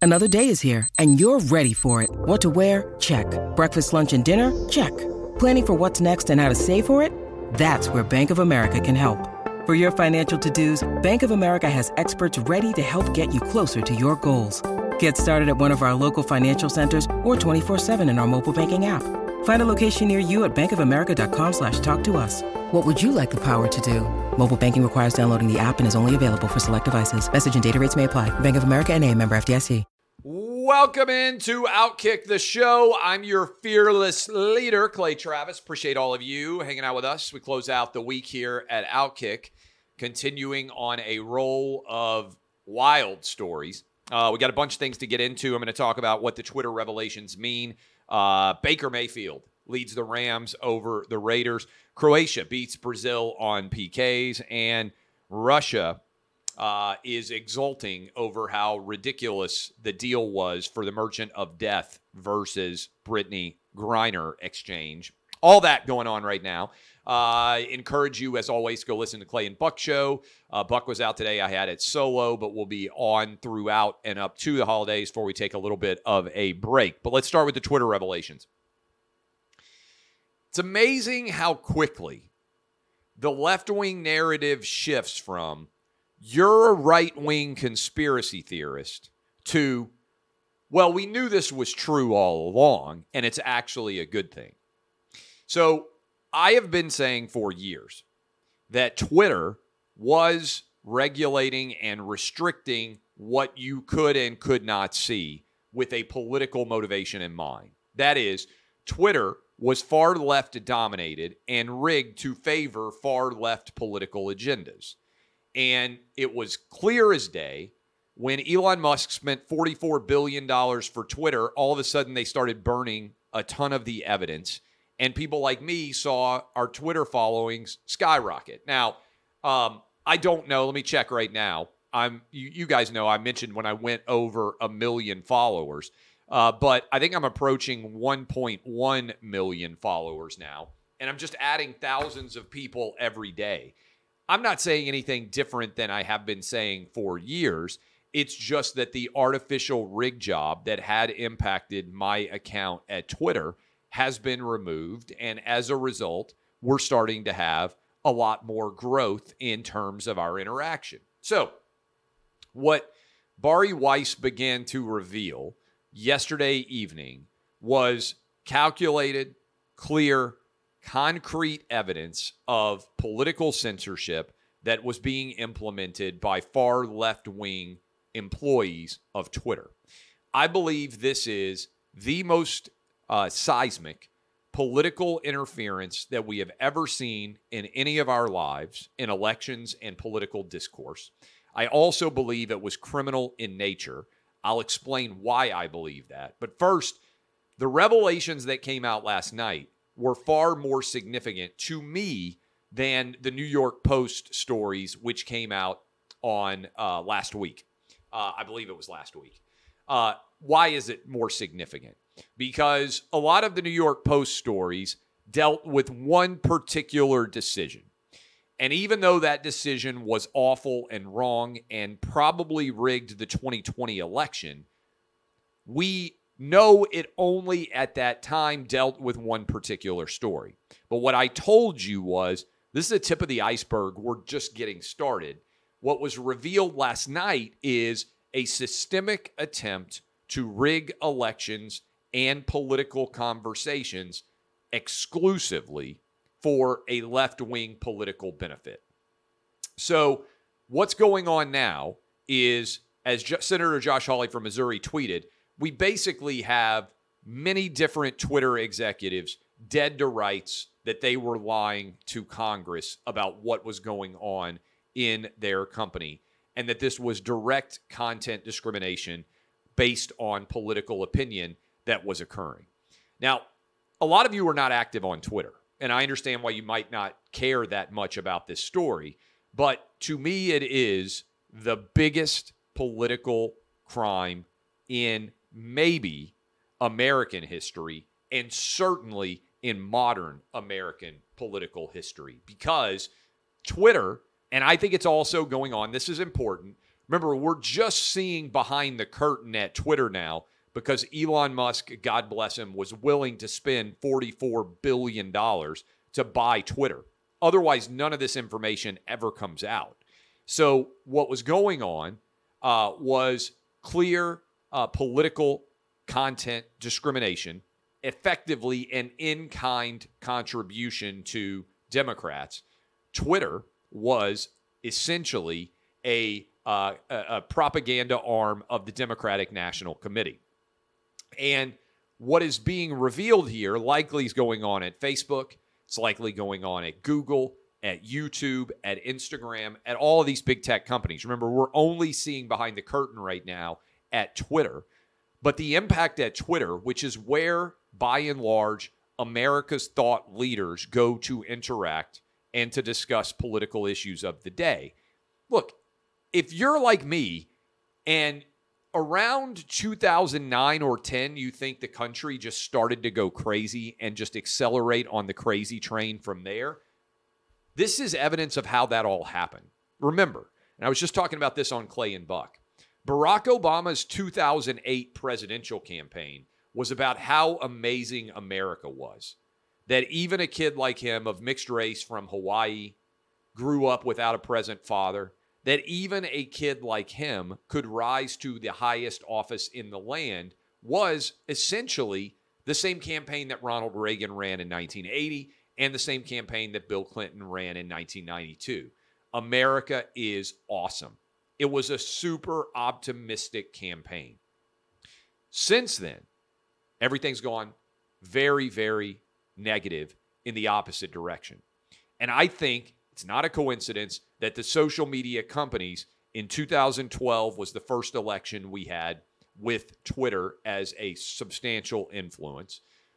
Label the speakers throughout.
Speaker 1: Another day is here, and you're ready for it. What to wear? Check. Breakfast, lunch, and dinner? Check. Planning for what's next and how to save for it? That's where Bank of America can help. For your financial to-dos, Bank of America has experts ready to help get you closer to your goals. Get started at one of our local financial centers or 24/7 in our mobile banking app. Find a location near you at bankofamerica.com/talktous. What would you like the power to do? Mobile banking requires downloading the app and is only available for select devices. Message and data rates may apply. Bank of America N.A., member FDIC.
Speaker 2: Welcome into Outkick the Show. I'm your fearless leader, Clay Travis. Appreciate all of you hanging out with us. We close out the week here at Outkick, continuing on a roll of wild stories. We got a bunch of things to get into. I'm going to talk about what the Twitter revelations mean. Baker Mayfield leads the Rams over the Raiders. Croatia beats Brazil on PKs, and Russia is exulting over how ridiculous the deal was for the Merchant of Death versus Brittany Griner exchange. All that going on right now. Encourage you, as always, to go listen to Clay and Buck Show. Buck was out today. I had it solo, but we'll be on throughout and up to the holidays before we take a little bit of a break. But let's start with the Twitter revelations. It's amazing how quickly the left-wing narrative shifts from you're a right-wing conspiracy theorist to, well, we knew this was true all along, and it's actually a good thing. So I have been saying for years that Twitter was regulating and restricting what you could and could not see with a political motivation in mind. That is, Twitter was far left dominated and rigged to favor far left political agendas. And it was clear as day when Elon Musk spent $44 billion for Twitter, all of a sudden they started burning a ton of the evidence. And people like me saw our Twitter followings skyrocket. Now, I don't know. Let me check right now. You guys know I mentioned when I went over 1 million followers. But I think I'm approaching 1.1 million followers now. And I'm just adding thousands of people every day. I'm not saying anything different than I have been saying for years. It's just that the artificial rig job that had impacted my account at Twitter has been removed. And as a result, we're starting to have a lot more growth in terms of our interaction. So what Bari Weiss began to reveal yesterday evening was calculated, clear, concrete evidence of political censorship that was being implemented by far left-wing employees of Twitter. I believe this is the most seismic political interference that we have ever seen in any of our lives in elections and political discourse. I also believe it was criminal in nature. I'll explain why I believe that. But first, the revelations that came out last night were far more significant to me than the New York Post stories, which came out on last week. I believe it was last week. Why is it more significant? Because a lot of the New York Post stories dealt with one particular decision. And even though that decision was awful and wrong and probably rigged the 2020 election, we know it only at that time dealt with one particular story. But what I told you was, this is a tip of the iceberg. We're just getting started. What was revealed last night is a systemic attempt to rig elections and political conversations exclusively for a left-wing political benefit. So what's going on now is, as Senator Josh Hawley from Missouri tweeted, we basically have many different Twitter executives dead to rights that they were lying to Congress about what was going on in their company, and that this was direct content discrimination based on political opinion that was occurring. Now, a lot of you are not active on Twitter, and I understand why you might not care that much about this story, but to me it is the biggest political crime in maybe American history, and certainly in modern American political history, because Twitter, and I think it's also going on, this is important, Remember, we're just seeing behind the curtain at Twitter now because Elon Musk, God bless him, was willing to spend $44 billion to buy Twitter. Otherwise, none of this information ever comes out. So what was going on was clear political content discrimination, effectively an in-kind contribution to Democrats. Twitter was essentially a propaganda arm of the Democratic National Committee. And what is being revealed here likely is going on at Facebook. It's likely going on at Google, at YouTube, at Instagram, at all of these big tech companies. Remember, we're only seeing behind the curtain right now at Twitter. But the impact at Twitter, which is where, by and large, America's thought leaders go to interact and to discuss political issues of the day. Look, if you're like me and around 2009 or 10, you think the country just started to go crazy and just accelerate on the crazy train from there, this is evidence of how that all happened. Remember, and I was just talking about this on Clay and Buck, Barack Obama's 2008 presidential campaign was about how amazing America was. That even a kid like him of mixed race from Hawaii grew up without a present father. That even a kid like him could rise to the highest office in the land was essentially the same campaign that Ronald Reagan ran in 1980 and the same campaign that Bill Clinton ran in 1992. America is awesome. It was a super optimistic campaign. Since then, everything's gone very, very negative in the opposite direction. And I think it's not a coincidence that the social media companies in 2012 was the first election we had with Twitter as a substantial influence.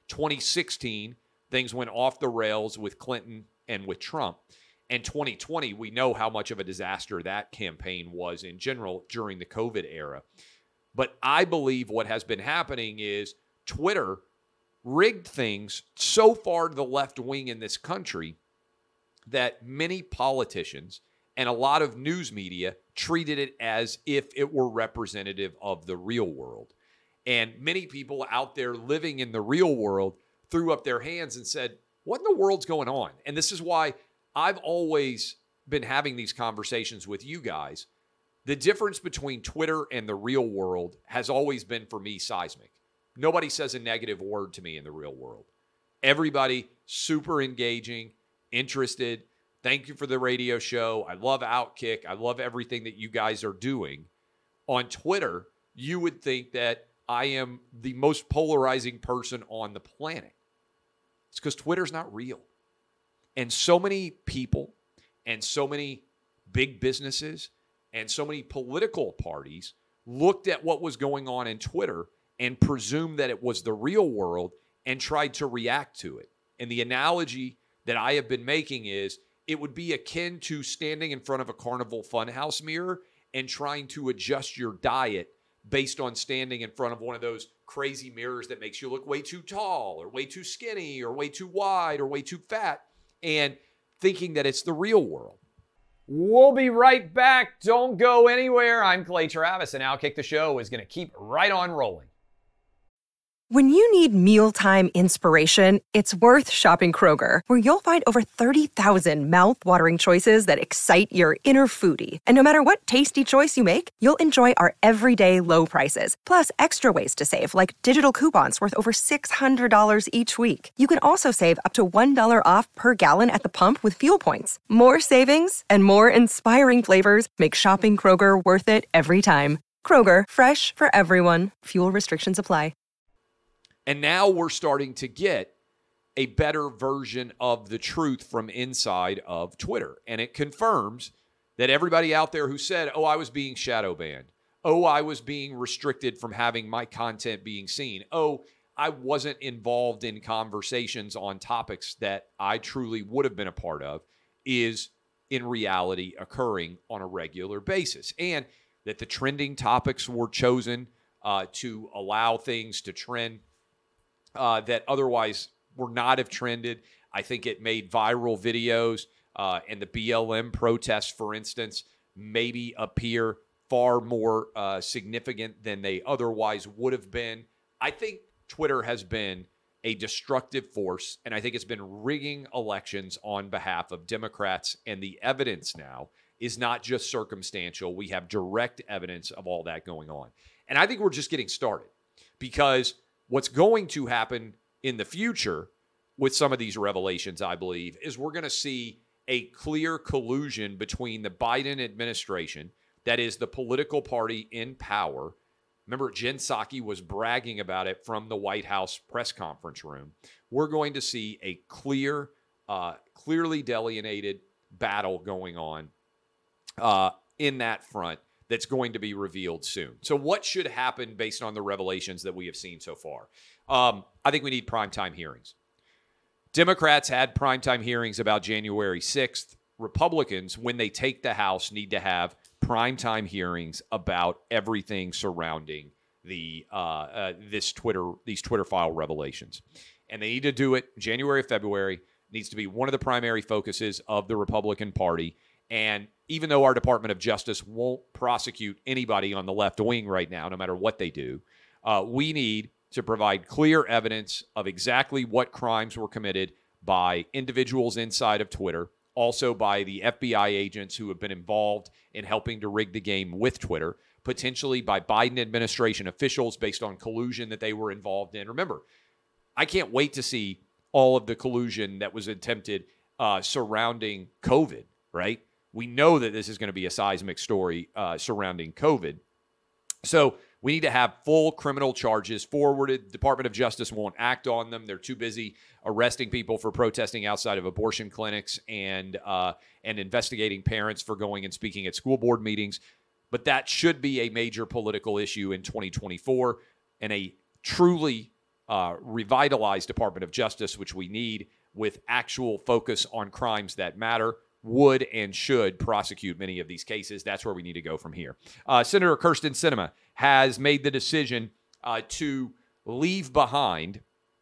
Speaker 2: 2016, things went off the rails with Clinton and with Trump. And 2020, we know how much of a disaster that campaign was in general during the COVID era. But I believe what has been happening is Twitter rigged things so far to the left wing in this country that many politicians and a lot of news media treated it as if it were representative of the real world. And many people out there living in the real world threw up their hands and said, what in the world's going on? And this is why I've always been having these conversations with you guys. The difference between Twitter and the real world has always been, for me, seismic. Nobody says a negative word to me in the real world. Everybody super engaging, interested. Thank you for the radio show. I love Outkick. I love everything that you guys are doing. On Twitter, you would think that I am the most polarizing person on the planet. It's because Twitter's not real. And so many people and so many big businesses and so many political parties looked at what was going on in Twitter and presumed that it was the real world and tried to react to it. And the analogy that I have been making is it would be akin to standing in front of a Carnival Funhouse mirror and trying to adjust your diet based on standing in front of one of those crazy mirrors that makes you look way too tall or way too skinny or way too wide or way too fat, and thinking that it's the real world. We'll be right back. Don't go anywhere. I'm Clay Travis, and Outkick the Show is going to keep right on rolling.
Speaker 3: When you need mealtime inspiration, it's worth shopping Kroger, where you'll find over 30,000 mouth-watering choices that excite your inner foodie. And no matter what tasty choice you make, you'll enjoy our everyday low prices, plus extra ways to save, like digital coupons worth over $600 each week. You can also save up to $1 off per gallon at the pump with fuel points. More savings and more inspiring flavors make shopping Kroger worth it every time. Kroger, fresh for everyone. Fuel restrictions apply.
Speaker 2: And now we're starting to get a better version of the truth from inside of Twitter. And it confirms that everybody out there who said, oh, I was being shadow banned. Oh, I was being restricted from having my content being seen. Oh, I wasn't involved in conversations on topics that I truly would have been a part of, is in reality occurring on a regular basis. And that the trending topics were chosen to allow things to trend that otherwise would not have trended. I think it made viral videos and the BLM protests, for instance, maybe appear far more significant than they otherwise would have been. I think Twitter has been a destructive force, and I think it's been rigging elections on behalf of Democrats, and the evidence now is not just circumstantial. We have direct evidence of all that going on. And I think we're just getting started, because what's going to happen in the future with some of these revelations, I believe, is we're going to see a clear collusion between the Biden administration, that is the political party in power. Remember, Jen Psaki was bragging about it from the White House press conference room. We're going to see a clearly delineated battle going on in that front that's going to be revealed soon. So what should happen based on the revelations that we have seen so far? I think we need primetime hearings. Democrats had primetime hearings about January 6th. Republicans, when they take the House, need to have primetime hearings about everything surrounding these Twitter file revelations. And they need to do it January, February. It needs to be one of the primary focuses of the Republican Party. And even though our Department of Justice won't prosecute anybody on the left wing right now, no matter what they do, we need to provide clear evidence of exactly what crimes were committed by individuals inside of Twitter, also by the FBI agents who have been involved in helping to rig the game with Twitter, potentially by Biden administration officials based on collusion that they were involved in. Remember, I can't wait to see all of the collusion that was attempted surrounding COVID, right? We know that this is going to be a seismic story surrounding COVID. So we need to have full criminal charges forwarded. The Department of Justice won't act on them. They're too busy arresting people for protesting outside of abortion clinics and investigating parents for going and speaking at school board meetings. But that should be a major political issue in 2024, and a truly revitalized Department of Justice, which we need, with actual focus on crimes that matter, would and should prosecute many of these cases. That's where we need to go from here. Senator Kyrsten Sinema has made the decision to leave behind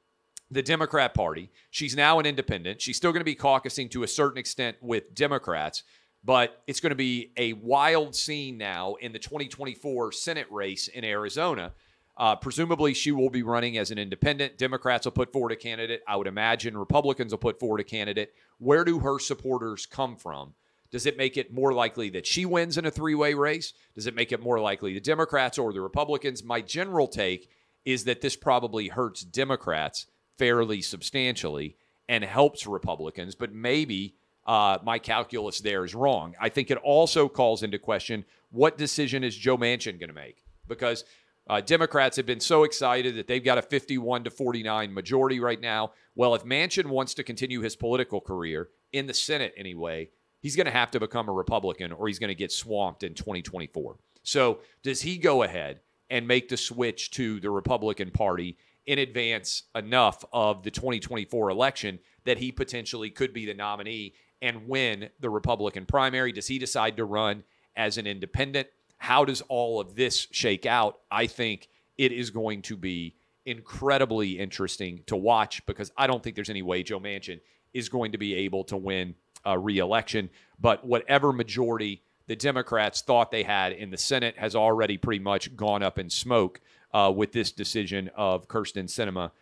Speaker 2: the Democrat Party. She's now an independent. She's still going to be caucusing to a certain extent with Democrats, but it's going to be a wild scene now in the 2024 Senate race in Arizona. Presumably, she will be running as an independent. Democrats will put forward a candidate. I would imagine Republicans will put forward a candidate. Where do her supporters come from? Does it make it more likely that she wins in a three-way race? Does it make it more likely the Democrats or the Republicans? My general take is that this probably hurts Democrats fairly substantially and helps Republicans, but maybe my calculus there is wrong. I think it also calls into question, what decision is Joe Manchin going to make? Because Democrats have been so excited that they've got a 51-49 majority right now. Well, if Manchin wants to continue his political career, in the Senate anyway, he's going to have to become a Republican or he's going to get swamped in 2024. So does he go ahead and make the switch to the Republican Party in advance enough of the 2024 election that he potentially could be the nominee and win the Republican primary? Does he decide to run as an independent? How does all of this shake out? I think it is going to be incredibly interesting to watch, because I don't think there's any way Joe Manchin is going to be able to win a re-election. But whatever majority the Democrats thought they had in the Senate has already pretty much gone up in smoke with this decision of Kyrsten Sinema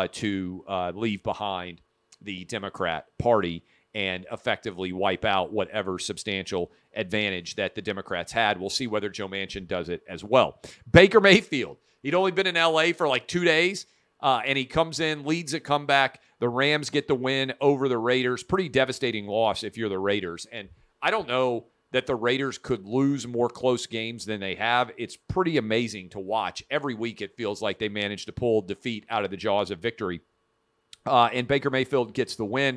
Speaker 2: to leave behind the Democrat Party and effectively wipe out whatever substantial advantage that the Democrats had. We'll see whether Joe Manchin does it as well. Baker Mayfield, he'd only been in L.A. for like 2 days, and he comes in, leads a comeback. The Rams get the win over the Raiders. Pretty devastating loss if you're the Raiders. And I don't know that the Raiders could lose more close games than they have. It's pretty amazing to watch. Every week it feels like they manage to pull defeat out of the jaws of victory. And Baker Mayfield gets the win.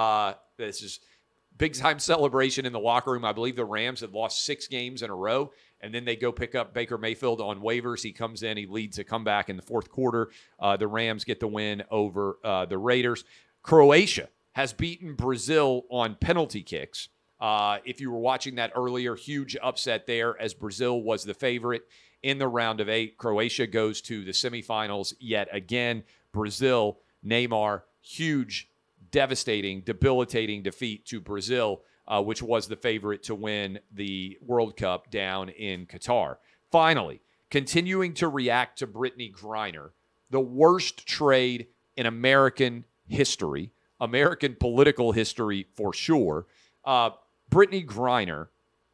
Speaker 2: This is big-time celebration in the locker room. I believe the Rams had lost 6 games in a row, and then they go pick up Baker Mayfield on waivers. He comes in. He leads a comeback in the fourth quarter. The Rams get the win over the Raiders. Croatia has beaten Brazil on penalty kicks. If you were watching that earlier, huge upset there as Brazil was the favorite in the round of 8. Croatia goes to the semifinals yet again. Brazil, Neymar, huge, devastating, debilitating defeat to Brazil which was the favorite to win the World Cup down in Qatar. Finally, continuing to react to Brittany Griner, the worst trade in American history, American political history for sure. Brittany Griner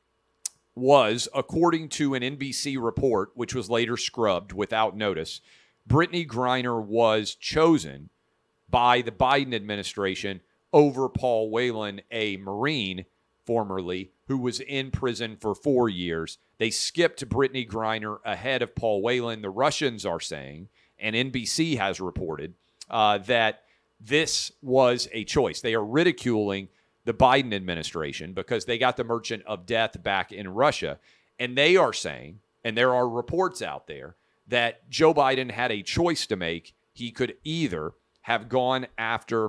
Speaker 2: was, according to an NBC report, which was later scrubbed without notice, Brittany Griner was chosen by the Biden administration over Paul Whelan, a Marine formerly, who was in prison for 4 years. They skipped Brittany Griner ahead of Paul Whelan. The Russians are saying, and NBC has reported, that this was a choice. They are ridiculing the Biden administration because they got the Merchant of Death back in Russia. And they are saying, and there are reports out there, that Joe Biden had a choice to make. He could either have gone after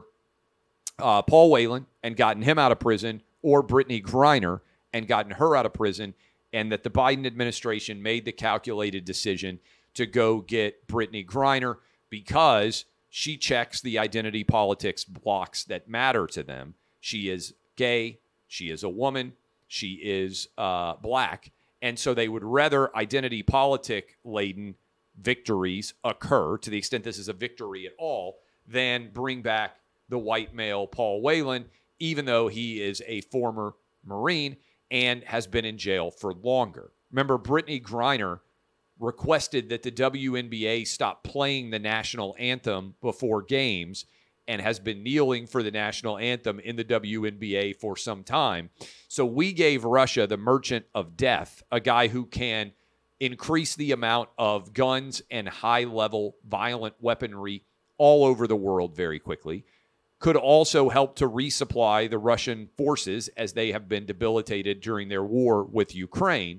Speaker 2: Paul Whelan and gotten him out of prison, or Brittany Griner and gotten her out of prison, and that the Biden administration made the calculated decision to go get Brittany Griner because she checks the identity politics blocks that matter to them. She is gay, she is a woman, she is black, and so they would rather identity politic-laden victories occur, to the extent this is a victory at all, than bring back the white male Paul Whelan, even though he is a former Marine and has been in jail for longer. Remember, Brittany Griner requested that the WNBA stop playing the national anthem before games and has been kneeling for the national anthem in the WNBA for some time. So we gave Russia the Merchant of Death, a guy who can increase the amount of guns and high-level violent weaponry all over the world very quickly. Could also help to resupply the Russian forces as they have been debilitated during their war with Ukraine.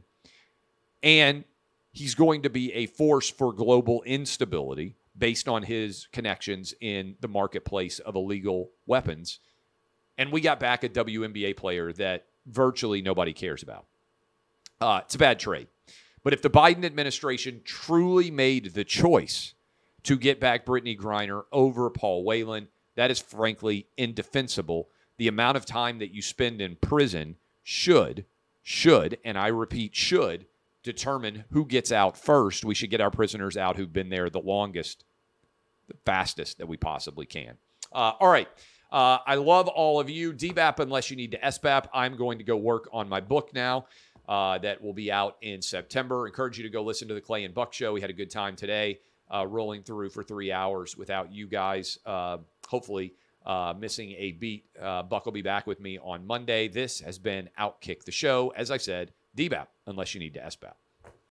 Speaker 2: And he's going to be a force for global instability based on his connections in the marketplace of illegal weapons. And we got back a WNBA player that virtually nobody cares about. It's a bad trade. But if the Biden administration truly made the choice to get back Brittany Griner over Paul Whelan, that is frankly indefensible. The amount of time that you spend in prison should, and I repeat, should, determine who gets out first. We should get our prisoners out who've been there the longest, the fastest that we possibly can. All right. I love all of you. DBAP, unless you need to SBAP, I'm going to go work on my book now that will be out in September. Encourage you to go listen to the Clay and Buck Show. We had a good time today, rolling through for 3 hours without you guys, hopefully missing a beat. Buck will be back with me on Monday. This has been Outkick the Show. As I said, DBAP, unless you need to SBAP.